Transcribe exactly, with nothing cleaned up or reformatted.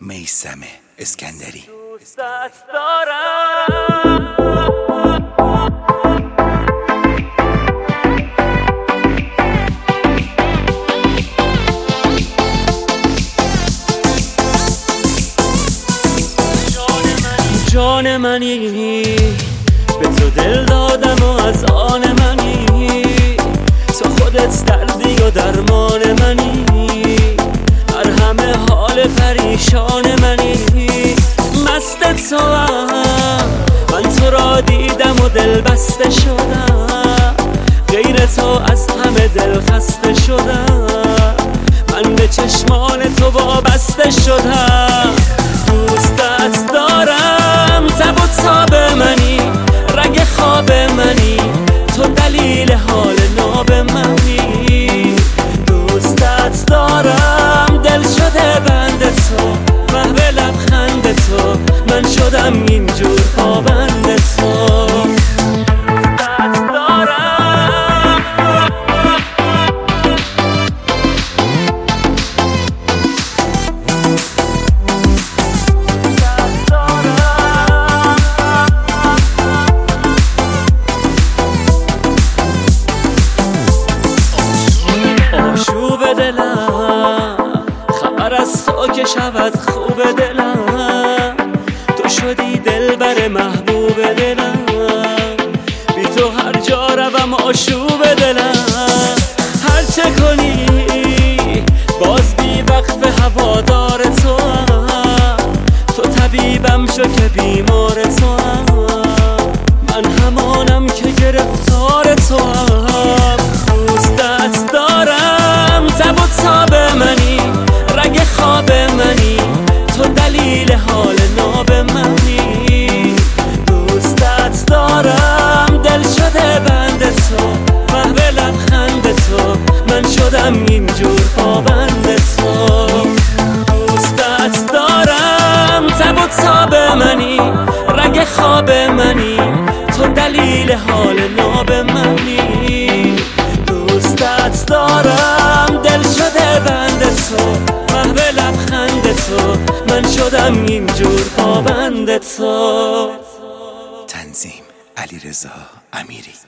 میثم اسکندری. دوستت دارم جان منی، به تو دل دادم و از آن منی، تو خودت دردی و درمان منی، هر همه حال پریشان منی، مست تو هم من تو را دیدم و دل بسته شدم، غیر تو از همه دل خسته شدم، من به چشمان تو وابسته شدم. دوستت دارم، تب و تاب منی، رگ خواب منی، تو دلیل حال ناب منی. دوستت دارم، دل شده بند تو، محو لبخند تو، من شدم اینجور پابند تو. خبر از تو که شود خوب دلم، تو شدی دل بر محبوب دلم، بی تو هر جا روم آشوب دلم. هر چه کنی باز بی وقف هوادار تو هم، تو طبیبم شو که بیمار تو هم، من همانم که گرفتار تو هم. دوستت دارم، تب و تاب منی، رگ خواب منی، تو دلیل حال ناب منی. دوستت دارم، دل شده بند تو، محو لبخند تو، من شدم اینجور پابند تو. دوستت دارم، تب و تاب منی، رگ خواب منی، تو دلیل حال ناب منی. دوستت دارم، دل شده بند تو، محو لبخند تو، من شدم اینجور پابند تو. تنظیم علیرضا امیری.